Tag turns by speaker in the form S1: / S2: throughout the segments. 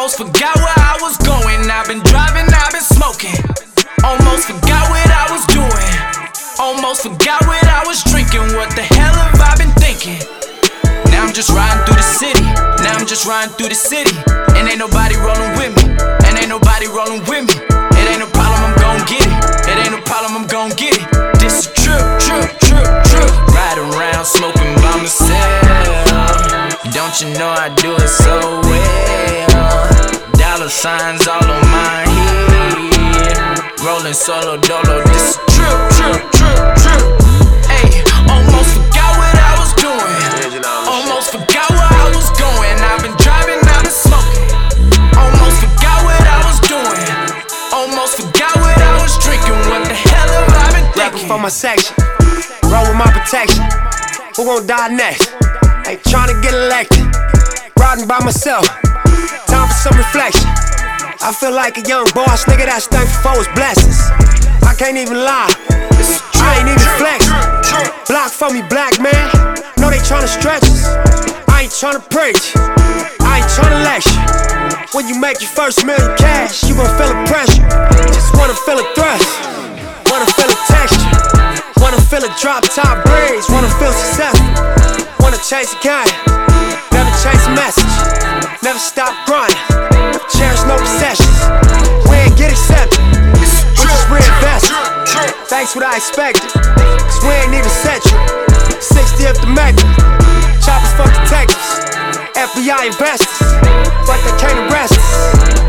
S1: Almost forgot where I was going. I've been driving, I've been smoking. Almost forgot what I was doing. Almost forgot what I was drinking. What the hell have I been thinking? Now I'm just riding through the city. Now I'm just riding through the city. And ain't nobody rolling with me. And ain't nobody rolling with me. It ain't no problem, I'm gon' get it. It ain't no problem, I'm gon' get it. This is trip. Riding around smoking by myself. Don't you know I do it so well? Dollar signs all on my head. Rolling solo dolo. This is trip. Ayy, almost forgot what I was doing. Almost forgot where I was going. I've been driving, I've been smoking. Almost forgot what I was doing. Almost forgot what I was drinking. What the hell have I been thinking?
S2: Rapping for my section, roll with my protection. Who gon' die next? Ain't tryna get elected. Riding by myself, time for some reflection. I feel like a young boss, nigga that's thankful for his blessings. I can't even lie, I ain't even flexing. Block for me, black man. Know they tryna stretch us. I ain't tryna preach, I ain't tryna lecture. When you make your first million cash, you gon' feel the pressure. Just wanna feel a thrust, wanna feel a texture. Wanna feel a drop top breeze, wanna feel successful. Wanna chase a game, never chase a message. Never stop grinding, cherish no possessions. We ain't get accepted, we just reinvest. Thanks what I expected, cause we ain't even set you. 60 up the Mecca, choppers fuck detectives. FBI investors, but they can't arrest us.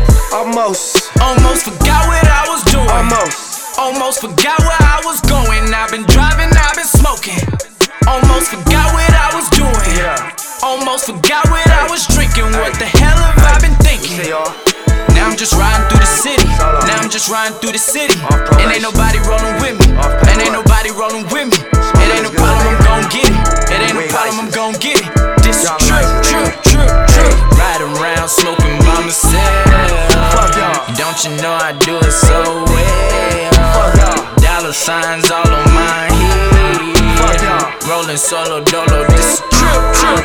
S1: Almost forgot what I was doing. Almost forgot where I was going. I've been driving, I've been smoking. Almost forgot what I was doing. Almost forgot what I was drinking. What the hell have I been thinking? Now I'm just riding through the city. Now I'm just riding through the city. And ain't nobody rolling with me. And ain't nobody rolling with me. It ain't no problem, I'm gon' get it. It ain't no problem, I'm gon' get it. This is trip. Riding around smoking by myself. Don't you know I do it so well? Dollar signs all on my head. Rolling solo dolo. This is trip.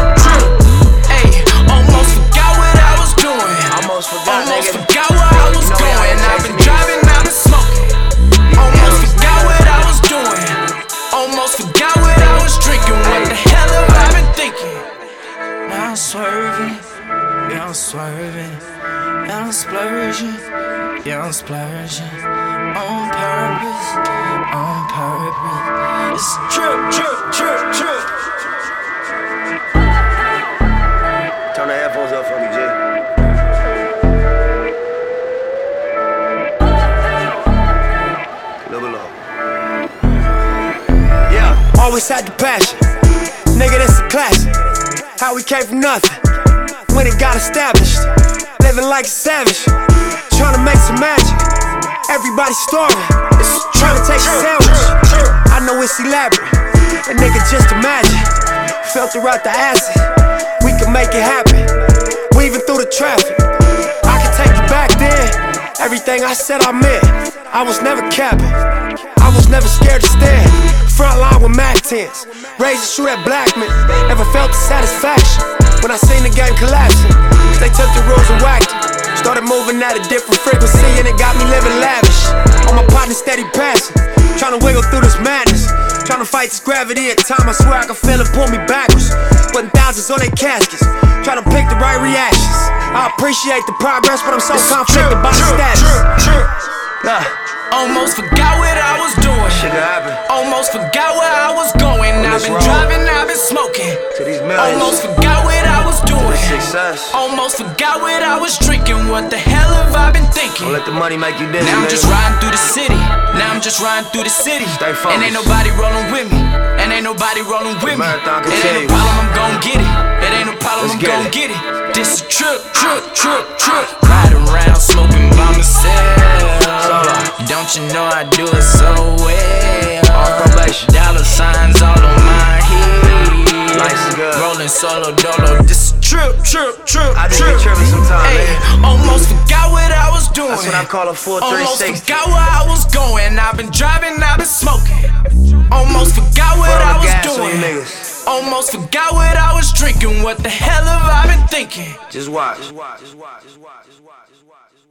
S1: Ayy, almost forgot what I was doing. Almost forgot where I was going. I've been driving, I've been smoking. Almost forgot what I was doing. Almost forgot what I was drinking. What the hell have I been thinking? Now I'm swerving, yeah I'm swerving. Now I'm splurging, yeah I'm splurging. On purpose. It's trip.
S3: Turn the headphones up for me, Jay. A little low.
S2: Yeah, always had the passion. Nigga, this a classic. How we came from nothing, when it got established. Living like a savage, tryna make some magic. Everybody starving, tryna take a sandwich. I know it's elaborate, a nigga just imagine. Filter out the acid, we can make it happen. Weaving through the traffic, I can take you back then. Everything I said I meant, I was never capping. I was never scared to stand front line with Mac 10s. Raised to shoot at black men, never felt the satisfaction when I seen the game collapsing. They took the rules and whacked it. Started moving at a different frequency and it got me living lavish. On my partner steady passing, tryna wiggle through this madness. Tryna fight this gravity at time, I swear I can feel it pull me backwards. Putting thousands on their caskets, tryna pick the right reactions. I appreciate the progress, but I'm so conflicted by the status.
S1: Almost forgot what I was doing. Almost forgot where I was going. I've been driving, I've been smoking. Almost forgot what I was doing. Almost forgot what I was drinking. What the hell have I been thinking?
S3: Don't let the money make you dizzy.
S1: Now I'm just riding through the city. Now I'm just riding through the city. And ain't nobody rolling with me. And ain't nobody rolling with me. It ain't no problem, I'm gon' get it. It ain't no problem, I'm gon' get it. This is trip. Riding around smoking by myself. Don't you know I do it so well? Dollar signs all on my head. Rolling solo dolo. This is trip.
S3: I just be tripping sometimes, man.
S1: Almost forgot what I was doing.
S3: That's what I call a 4-3-6.
S1: Almost forgot where I was going. I've been driving, I've been smoking. Almost forgot what I was doing. Almost forgot what I was drinking. What the hell have I been thinking? thinking.
S3: Just watch.